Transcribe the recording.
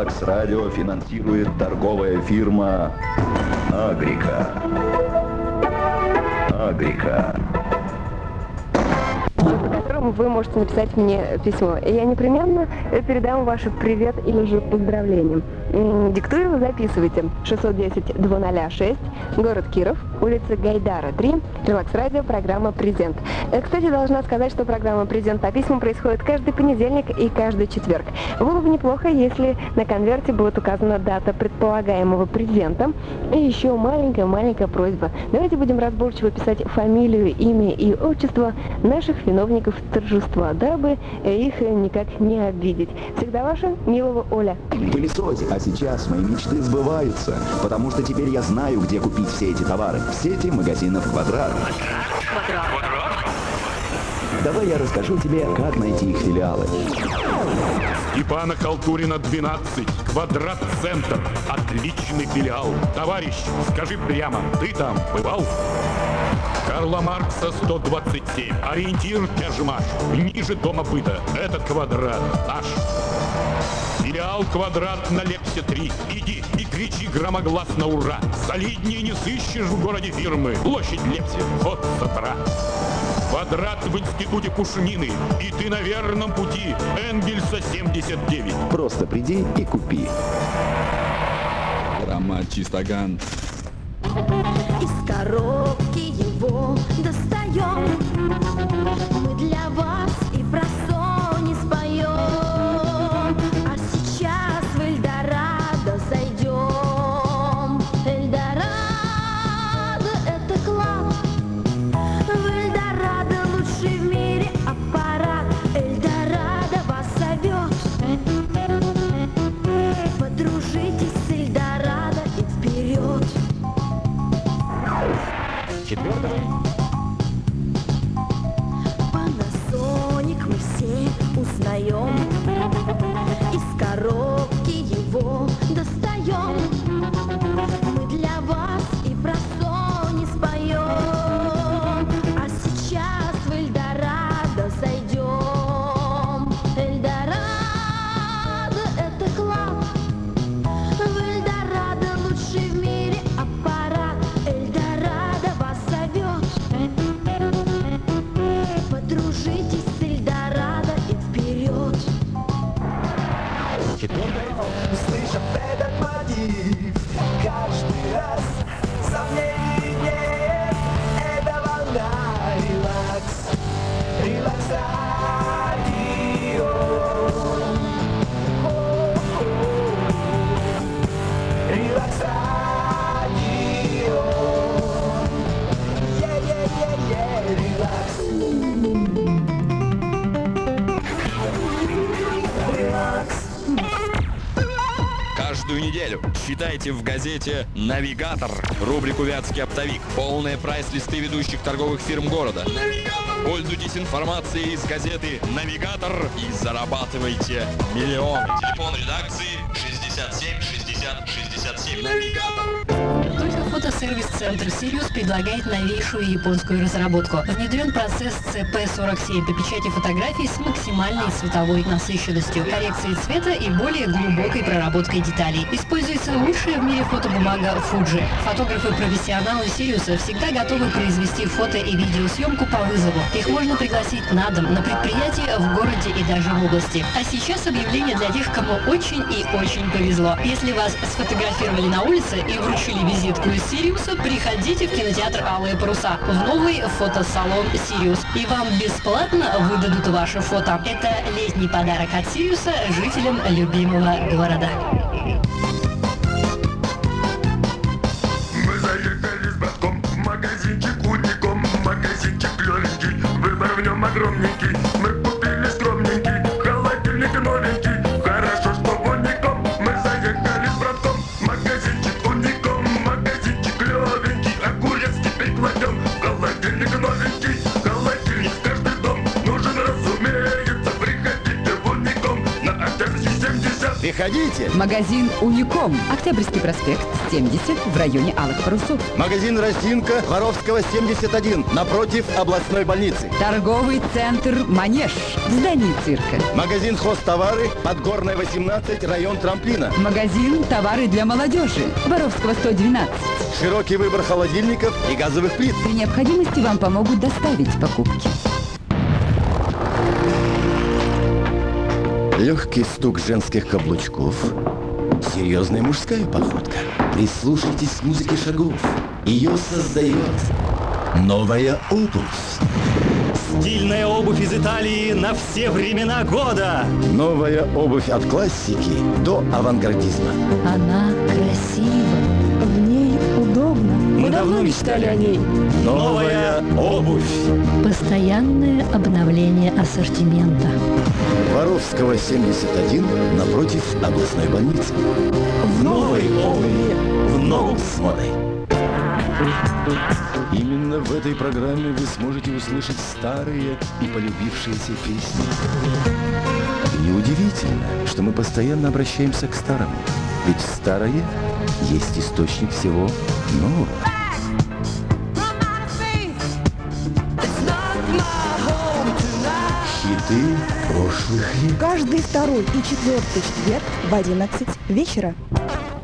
Релакс Радио финансирует торговая фирма Агрика. Агрика. По которому вы можете написать мне письмо. И я непременно передам ваш привет или же поздравления. Диктую, вы записывайте. 610-206, город Киров, улица Гайдара, 3, Релакс Радио, программа «Презент». Кстати, должна сказать, что программа «Презент» по письмам происходит каждый понедельник и каждый четверг. Было бы неплохо, если на конверте будет указана дата предполагаемого презента. И еще маленькая просьба. Давайте будем разборчиво писать фамилию, имя и отчество наших виновников торжества, дабы их никак не обидеть. Всегда ваша, милого Оля. Пылесосик. А сейчас мои мечты сбываются, потому что теперь я знаю, где купить все эти товары. В сети магазинов «Квадрат». Давай я расскажу тебе, как найти их филиалы. Степана Халтурина, 12, Квадрат-центр. Отличный филиал. Товарищ, скажи прямо, ты там бывал? Карла Маркса, 127. Ориентир Тяжмаш. Ниже дома быта. Это Квадрат наш. Филиал «Квадрат» на Лепсе 3. Иди и кричи громогласно «Ура!». Солиднее не сыщешь в городе фирмы. Площадь Лепсе. Вот с утра. «Квадрат» в институте Пушнины. И ты на верном пути. Энгельса, 79. Просто приди и купи. Аромат чистоган. Из коробки его достаем. Мы для вас и про сон не споем. А сейчас в Эльдорадо зайдем. Эльдорадо — это класс. В Эльдорадо лучший в мире аппарат. Эльдорадо вас зовет. Подружитесь с Эльдорадо и вперед. Четвертый. Panasonic мы все узнаем. Из коробки его достаем. Мы для вас и про сон не споем. А сейчас в Эльдорадо зайдем. Эльдорадо — это класс. В Эльдорадо лучший в мире аппарат. Эльдорадо вас зовет. Подружитесь с Эльдорадо и вперед. Слышат этот мотив каждый раз. Сомнений нет, это волна. Релакс, релакс радио. Релакс радио. Релакс. Релакс. Каждую неделю читайте в газете «Навигатор» рубрику «Вятский оптовик». Полные прайс-листы ведущих торговых фирм города. Пользуйтесь информацией из газеты «Навигатор» и зарабатывайте миллионы. Телефон редакции 67 60 67. «Навигатор». Только фотосервис-центр «Сириус» предлагает новейшую японскую разработку. Внедрен процесс CP47 по печати фотографий с максимальной цветовой насыщенностью, коррекцией цвета и более глубокой проработкой деталей. Используется лучшая в мире фотобумага Fuji. Фотографы-профессионалы «Сириуса» всегда готовы произвести фото- и видеосъемку по вызову. Их можно пригласить на дом, на предприятие, в городе и даже в области. А сейчас объявление для тех, кому очень и очень повезло. Если вас сфотографировали на улице и вручили визитку из «Сириуса», приходите в кинотеатр «Алые паруса» в новый фотосалон «Сириус». И вам бесплатно выдадут ваше фото. Это летний подарок от «Сириуса» жителям любимого города. Мы заехали с братком в магазинчик Уником. Магазинчик легенький, выбор в нем огромненький. Мы купили скромненький, холодильник новенький. Хорошо, что Уником. Мы заехали с братком в магазинчик Уником. Магазинчик легенький, огурец теперь кладем. Холодильник новенький, холодильник в каждый дом. Нужен, разумеется, приходите в Уником на Октябрьский 70. Приходите! Магазин «Уником». Октябрьский проспект, 70 в районе Алых парусов. Магазин «Росинка», Воровского, 71, напротив областной больницы. Торговый центр «Манеж» в здании цирка. Магазин «Хозтовары», Подгорная, 18, район трамплина. Магазин «Товары для молодежи» Воровского, 112. Широкий выбор холодильников и газовых плит. При необходимости вам помогут доставить покупки. Легкий стук женских каблучков. Серьезная мужская походка. Прислушайтесь к музыке шагов. Ее создает новая обувь. Стильная обувь из Италии на все времена года. Новая обувь от классики до авангардизма. Она красива. В ней удобно. Мы давно мечтали о ней. Новая обувь. Постоянное обновление ассортимента. Воровского, 71, напротив областной больницы. В новой обуви. В ногу с модой. Именно в этой программе вы сможете услышать старые и полюбившиеся песни. И неудивительно, что мы постоянно обращаемся к старому. Ведь старое есть источник всего нового. Хиты прошлых лет. Каждый второй и четвертый четверг в 11 вечера.